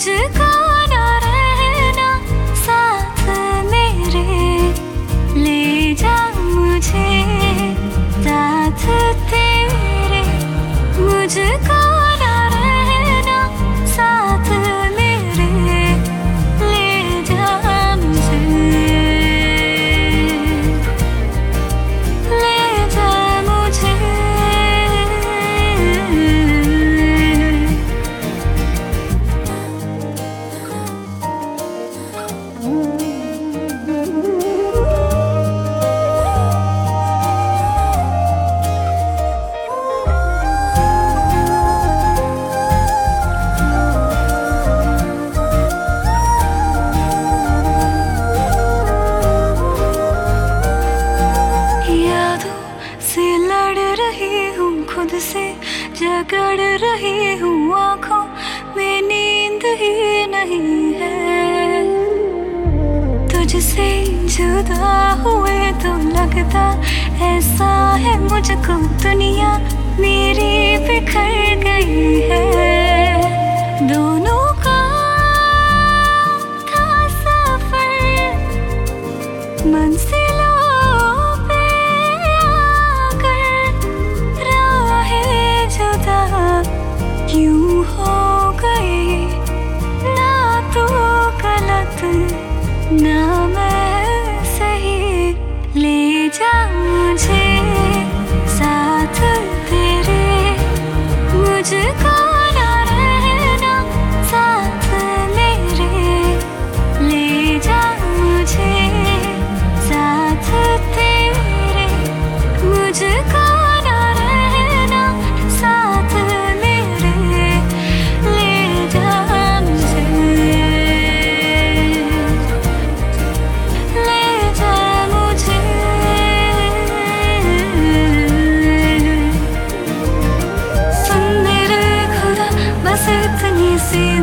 मुझको ना रहना साथ मेरे, ले जा मुझे साथ तेरे। मुझको ना रहना साथ मेरे, ले जा मुझे, ले जा मुझे। खुद से झगड़ रही हूँ, आँखों में नींद ही नहीं है। तुझसे जुदा हुए तो लगता ऐसा है मुझको दुनिया मेरी बिखर गई है। दोनों का था सफर मंजिलों पे आकर, राहें जुदा क्यों हो गई। ना तू गलत ना मैं सही, ले जा मुझे साथ तेरे। मुझको ना रहना साथ मेरे, ले जा मुझे साथ तेरे। मुझको ना रहना साथ मेरे, ले जा मुझे, ले जा मुझे। सुन मेरे खुदा बस इतनी सी